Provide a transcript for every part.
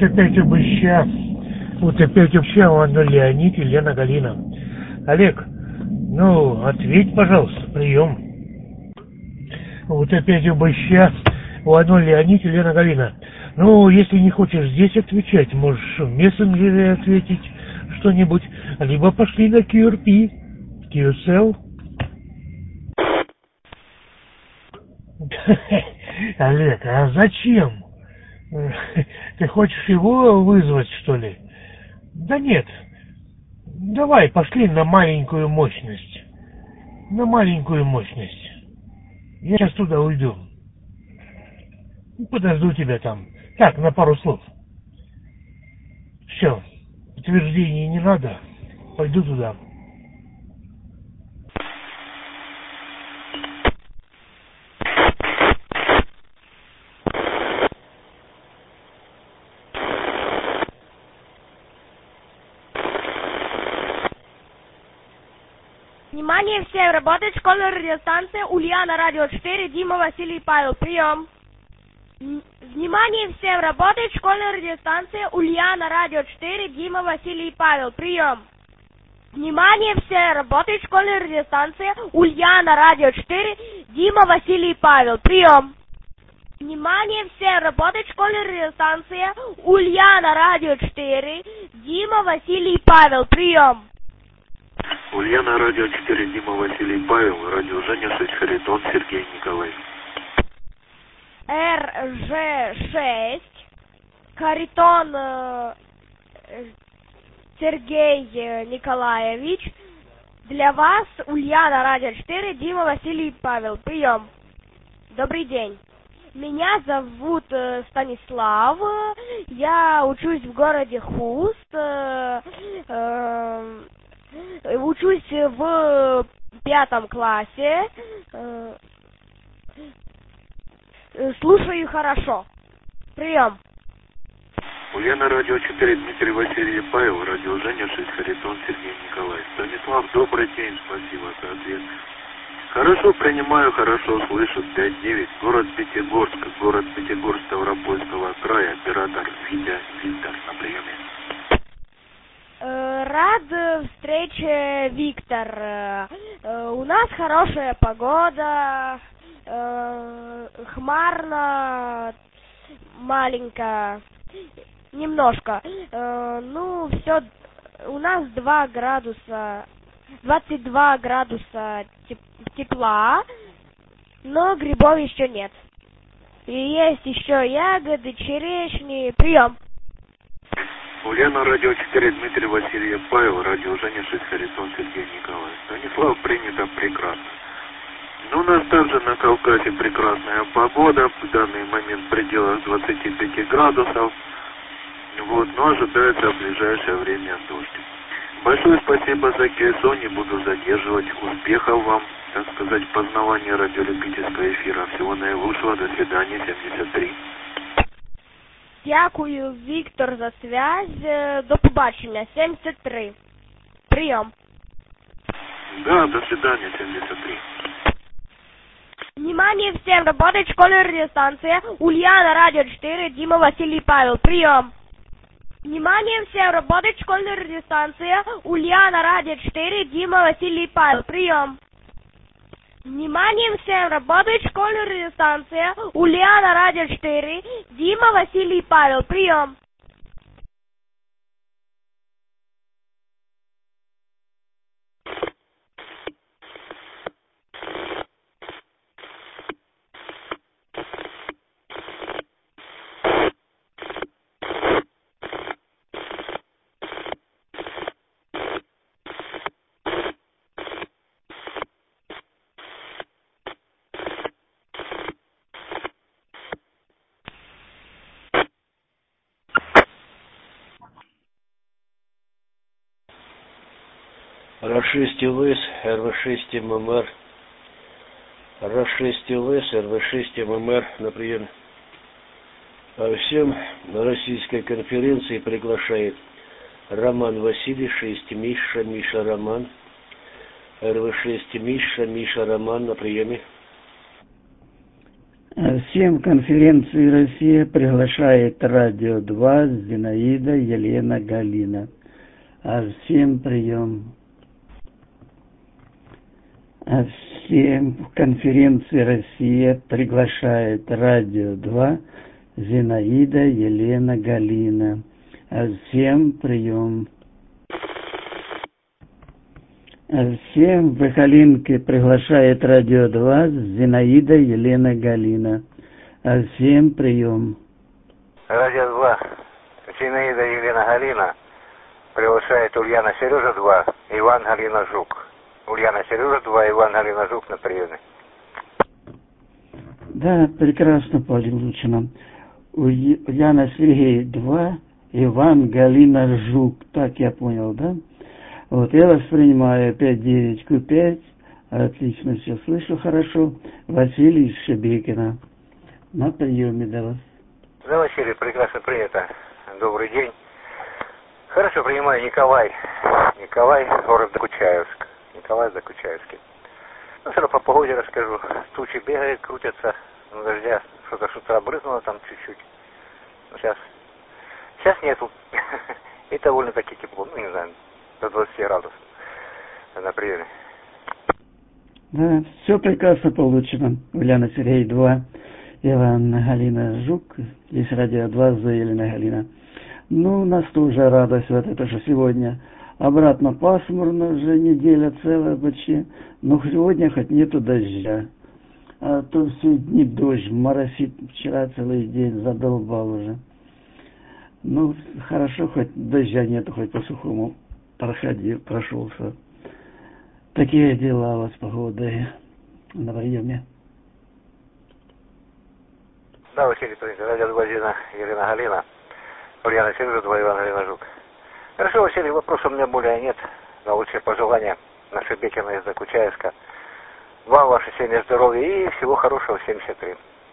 опять обыща. Вот опять обща, он Леонид и Лена Галина. Олег, ну, ответь, пожалуйста, прием. Вот опять обыща, он Леонид и Лена Галина. Ну, если не хочешь здесь отвечать, можешь в мессенджере ответить что-нибудь, либо пошли на QRP, QSL. Олег, а зачем? Ты хочешь его вызвать, что ли? Да нет. Давай, пошли на маленькую мощность. На маленькую мощность. Я сейчас туда уйду. Подожду тебя там. Так, на пару слов. Все. Подтверждений не надо. Пойду туда. Внимание всем, работает школьная радиостанция Ульяна, радио 4, Дима, Василий, Павел, прием. Внимание всем, работает школьная радиостанция Ульяна, радио 4, Дима, Василий, Павел, прием. Внимание всем, работает школьная радиостанция Ульяна, радио 4, Дима, Василий, Павел, прием. Внимание всем, работает школьная радиостанция Ульяна, радио 4, Дима, Василий, Павел, прием. Ульяна, радио 4, Дима, Василий, Павел, радио Женя 6, Харитон, Сергей Николаевич. РЖ6, Харитон Сергей Николаевич. Для вас Ульяна, радио 4, Дима, Василий, Павел, прием. Добрый день. Меня зовут Станислав, я учусь в городе Хуст, учусь в 5 классе, слушаю хорошо. Прием. Ульяна, радио 4, Дмитрий, Василий, Павел, радио Женя 6, Харитон, Сергей Николаевич. Станислав, добрый день, спасибо за ответ. Хорошо принимаю, хорошо слышу, 5-9, город Пятигорск, Ставропольского края, оператор Витя, Виктор на приеме. Рад встрече, Виктор. У нас хорошая погода, хмарно, маленько, немножко. Ну, все, у нас 22 градуса тепла, но грибов еще нет. И есть еще ягоды, черешни. Прием. Ульяна, радио 4, Дмитрий, Василий, Павел, радио Женя 6, Харитон, Сергей Николаевич. Станислав, принято, прекрасно. Но у нас также на Кавказе прекрасная погода, в данный момент в пределах 25 градусов. Вот, но ожидается в ближайшее время дождь. Большое спасибо за КСО, не буду задерживать. Успехов вам, так сказать, в познавании радиолюбительского эфира. Всего наилучшего, до свидания, 73. Дякую, Віктор, за связь. До побачення, 73. Прием. Да, до свидания, 73. Внимание всем, работает школьная радиостанция Ульяна, радио 4, Дима, Василий, Павел. Прием. Внимание всем, работает школьная радиостанция Ульяна, радио 4, Дима, Василий, Павел. Прием. Внимание всем, работает школьная радиостанция Ульяна, радио 4, Дима, Василий, Павел. Прием. РА-6 ЛС, РВ-6 ММР. РА-6 ЛС, РВ-6 ММР на приеме. Всем на российской конференции приглашает Роман Василий, 6 Миша, Миша Роман. РВ-6 Миша, Миша Роман на приеме. Всем конференции Россия приглашает Радио 2 Зинаида Елена Галина. Всем прием. Всем конференции Россия приглашает Радио 2 Зинаида Елена Галина. Всем прием. Всем в Калинке приглашает Радио 2 Зинаида Елена Галина. Всем прием. Радио 2 Зинаида Елена Галина приглашает Ульяна Сережа 2 Иван Галина Жук. Ульяна Сережа 2 Иван Галина Жук на приеме. Да, прекрасно получено. Ульяна Сергей 2 Иван Галина Жук. Так я понял, да? Вот, я воспринимаю 59Q5, отлично все слышу хорошо. Василий из Шебекина. На приеме до вас. Да, Василий, прекрасно принято. Добрый день. Хорошо, принимаю Николай. Николай, город Докучаевск. Николай Докучаевский. Ну, все равно по погоде расскажу. Тучи бегают, крутятся. Ну, дождя что-то с утра брызнуло там чуть-чуть. Ну, сейчас нету. И довольно-таки тепло. Ну, не знаю, до 20 градусов на приеме. Да, все прекрасно получено. Ульяна Сергей 2, Иван Галина Жук, здесь Радио 2, Зоя Елена Галина. Ну, нас тоже радость вот это, что сегодня обратно пасмурно, уже неделя целая почти, но сегодня хоть нету дождя. А то все дни дождь, моросит, вчера целый день задолбал уже. Ну, хорошо, хоть дождя нету, хоть по сухому прошелся. Такие дела у вас погоды на приеме. Да, Василий, Радио 2 Елена Галина. Ульяна Сережа 2 Иван Галина Жук. Хорошо, Василий, вопросов у меня более нет. На лучшие пожелания на Шебекина из Докучаевска. Вам, ваше семье, здоровья и всего хорошего в 73.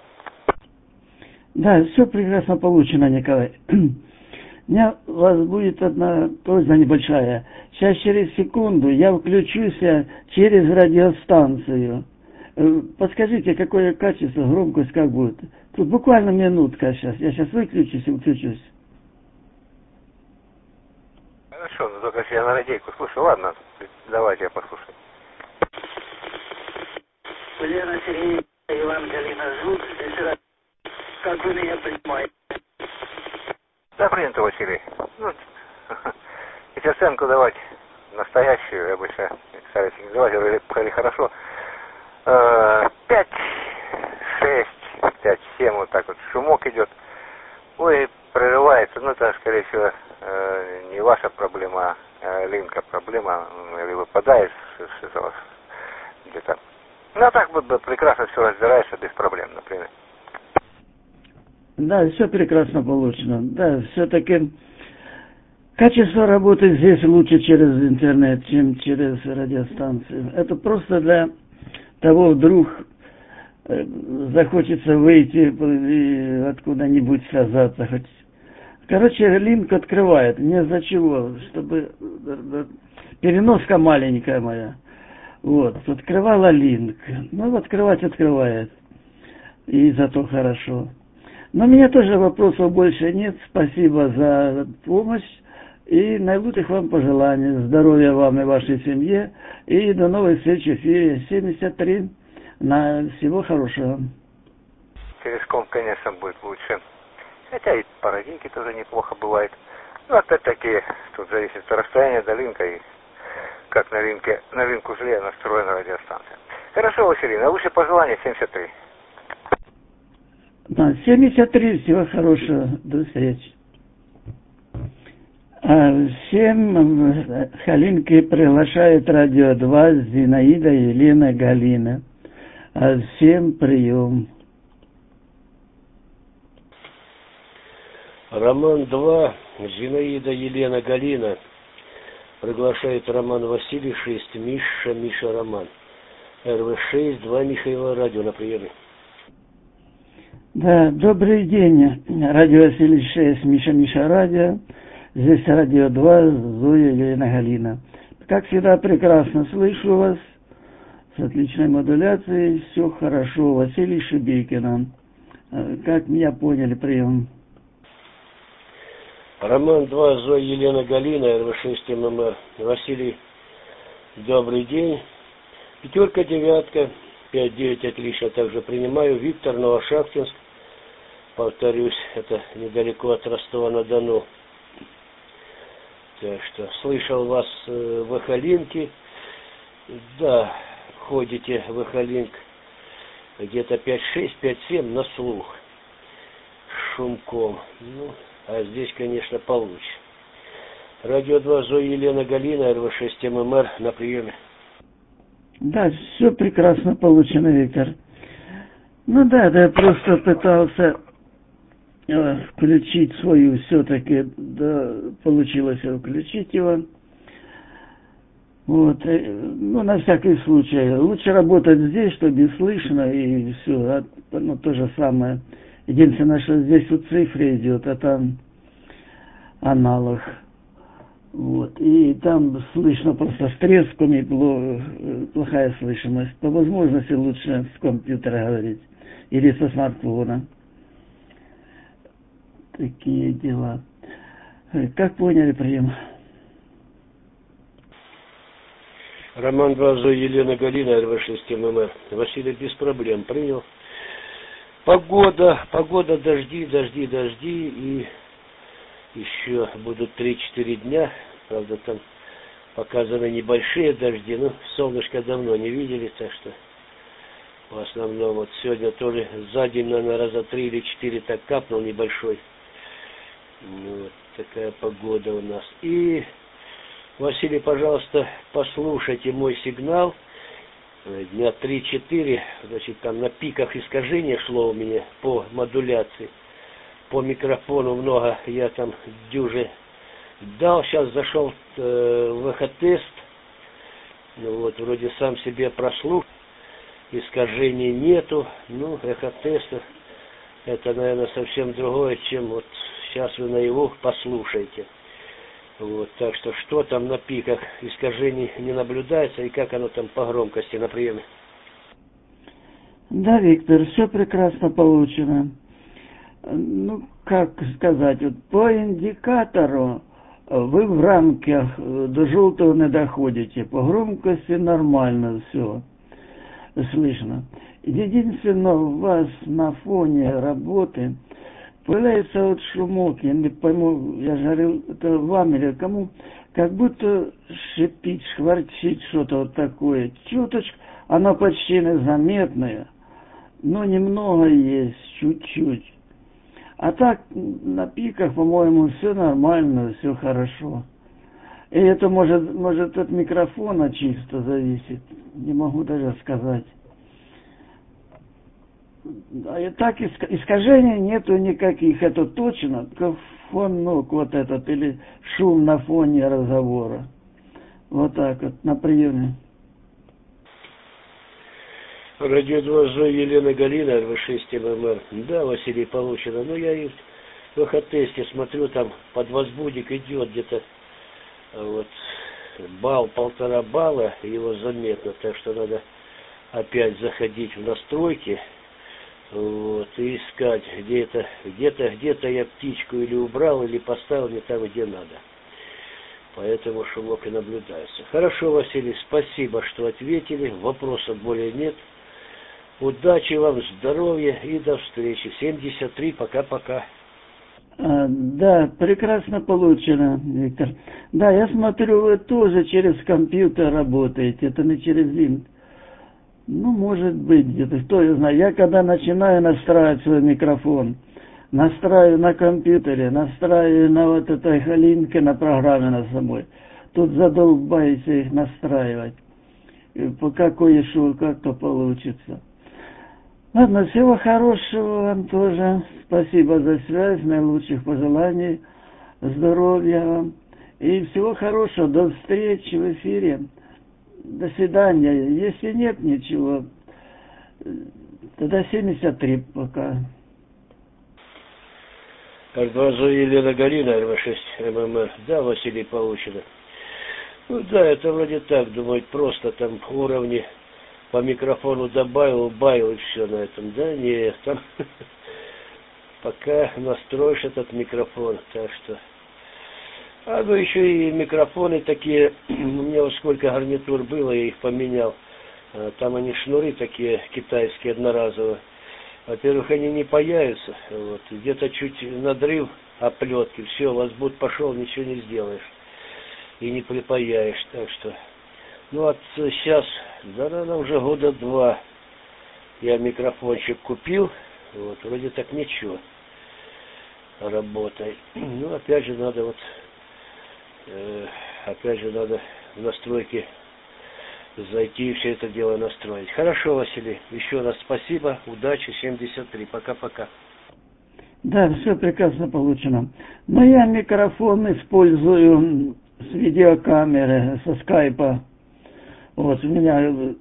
Да, все прекрасно получено, Николай. У меня у вас будет одна просьба небольшая. Сейчас через секунду я включусь через радиостанцию. Подскажите, какое качество, громкость как будет? Тут буквально минутка сейчас. Я сейчас выключусь и включусь. Хорошо, но только если я на радийку слушаю. Ладно, давайте я послушаю. Ульяна Сергеевна, Иван Галина Жук, как вы меня понимаете? Да, принято, Василий. Ну, если оценку давать настоящую, я бы сейчас стараюсь не давать, или хорошо. 5, 6, 5, 7, вот так вот. Шумок идет. Ой, прерывается. Ну, это, скорее всего, не ваша проблема, а линка проблема. Или выпадает с вас где-то. Ну, а так вот прекрасно все разбираешься без проблем, например. Да, все прекрасно получено. Да, все-таки качество работы здесь лучше через интернет, чем через радиостанцию. Это просто для того, вдруг захочется выйти и откуда-нибудь связаться. Короче, линк открывает. Не за чего, чтобы переноска маленькая моя. Вот, открывала линк. Ну, открывает. И зато хорошо. Но у меня тоже вопросов больше нет. Спасибо за помощь. И наилучших вам пожеланий. Здоровья вам и вашей семье. И до новой встречи в эфире 73. Всего хорошего. Через комп, конечно, будет лучше. Хотя и по радийке тоже неплохо бывает. Ну, опять-таки, тут зависит от расстояния до линка и как на линку зле настроена радиостанция. Хорошо, Василий, наилучшие пожелания 73. Да, 73, всего хорошего, до встречи. Всем Халинки приглашает Радио 2 Зинаида Елена Галина. Всем прием. Роман 2 Зинаида Елена Галина. Приглашает Роман Василий 6 Миша Роман. РВ6 2 Михаила Радио на приеме. Да, добрый день. Радио Василий 6 Миша Радио. Здесь Радио 2 Зоя Елена Галина. Как всегда, прекрасно слышу вас. С отличной модуляцией. Все хорошо. Василий Шебекина. Как меня поняли, прием. Роман 2, Зоя Елена Галина, РВ6 ММР. Василий, добрый день. Пятерка, девятка, 5-9 отлично также принимаю. Виктор, Новошахтинск. Повторюсь, это недалеко от Ростова-на-Дону. Так что слышал вас в Эхолинке. Да, ходите в Эхолинк где-то 5-6, 5-7 на слух. Шумком. Ну, а здесь, конечно, получше. Радио 2, Зоя Елена Галина, РВ6 ММР на приеме. Да, все прекрасно получено, Виктор. Ну да, я просто пытался включить свою, все-таки, да, получилось включить его. Вот, ну, на всякий случай. Лучше работать здесь, чтобы слышно, и все, ну, то же самое. Единственное, что здесь вот цифры идет, а там аналог. Вот, и там слышно просто с тресками, плохая слышимость. По возможности лучше с компьютера говорить или со смартфона. Такие дела. Как поняли прием? Роман 2, Зоя Елена Галина, РВ6 ММР. Василий, без проблем принял. Погода, дожди, и еще будут 3-4 дня. Правда, там показаны небольшие дожди, но солнышко давно не видели, так что в основном вот сегодня тоже за день, наверное, раза 3 или 4 так капнул небольшой. Вот такая погода у нас. И, Василий, пожалуйста, послушайте мой сигнал. Дня 3-4, значит, там на пиках искажения шло у меня по модуляции. По микрофону много я там дюже дал. Сейчас зашел в эхотест. Ну вот, вроде сам себе прослушал. Искажений нету. Ну, эхотест это, наверное, совсем другое, чем вот сейчас вы наяву послушаете. Вот, так что там на пиках искажений не наблюдается и как оно там по громкости на приеме? Да, Виктор, все прекрасно получено. Ну, как сказать, вот по индикатору вы в рамках до желтого не доходите. По громкости нормально все слышно. Единственное, у вас на фоне работы появляется вот шумок, я не пойму, я же говорил, это вам или кому, как будто шипит, шкварчит что-то вот такое. Чуточку, оно почти незаметное, но немного есть, чуть-чуть. А так, на пиках, по-моему, все нормально, все хорошо. И это может от микрофона чисто зависит, не могу даже сказать. А и так искажений нету никаких, это точно, только фонок вот этот, или шум на фоне разговора. Вот так вот, на приеме. Радио 2, Зоя Елена Галина, РВ6 ММР. Да, Василий, получено. Но я и в эхотесте смотрю, там под возбудик идет где-то вот балл, 1,5 балла, его заметно, так что надо опять заходить в настройки. Вот, и искать, где-то я птичку или убрал, или поставил не там, где надо. Поэтому шумок и наблюдается. Хорошо, Василий, спасибо, что ответили. Вопросов более нет. Удачи вам, здоровья и до встречи. 73, пока-пока. Да, прекрасно получено, Виктор. Да, я смотрю, вы тоже через компьютер работаете, это не через линк. Ну, может быть, где-то, кто я знаю. Я когда начинаю настраивать свой микрофон, настраиваю на компьютере, настраиваю на вот этой эхолинке, на программе на самой. Тут задолбаюсь их настраивать. И по какой шоу, как-то получится. Ладно, всего хорошего вам тоже. Спасибо за связь, наилучших пожеланий, здоровья вам. И всего хорошего, до встречи в эфире. До свидания. Если нет ничего, тогда 73 пока. Зоя Елена Галина, РВ6 ММР. Да, Василий, получено. Ну да, это вроде так, думаю, просто там уровни по микрофону добавил, убавил и все на этом. Да, нет, там пока настроишь этот микрофон. Так что... ну еще и микрофоны такие, у меня вот сколько гарнитур было, я их поменял. Там они шнуры такие китайские, одноразовые. Во-первых, они не паяются. Вот. Где-то чуть надрыв оплетки, все, возбуд пошел, ничего не сделаешь. И не припаяешь. Так что, сейчас, наверное, уже года 2 я микрофончик купил. Вот, вроде так ничего. Работает. Опять же, надо в настройки зайти и все это дело настроить. Хорошо, Василий. Еще раз спасибо. Удачи. 73. Пока-пока. Да, все прекрасно получено. Но я микрофон использую с видеокамеры, со скайпа. Вот, у меня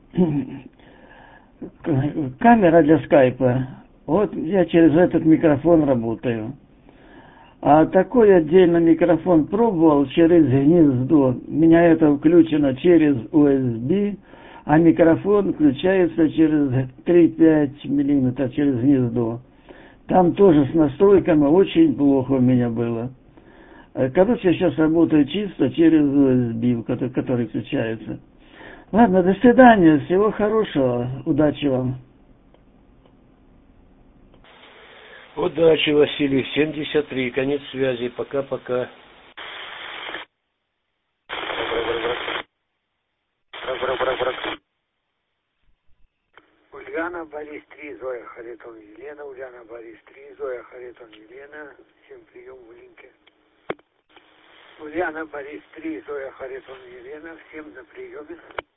камера для скайпа. Вот я через этот микрофон работаю. А такой отдельно микрофон пробовал через гнездо. У меня это включено через USB, а микрофон включается через 3-5 мм через гнездо. Там тоже с настройками очень плохо у меня было. Короче, я сейчас работаю чисто через USB, который включается. Ладно, до свидания, всего хорошего, удачи вам. Удачи, Василий. 73. Конец связи. Пока-пока. Ульяна, Борис 3, Зоя, Харитон, Елена. Ульяна, Борис 3, Зоя, Харитон, Елена. Всем прием в линке. Ульяна, Борис 3, Зоя, Харитон, Елена. Всем на приеме.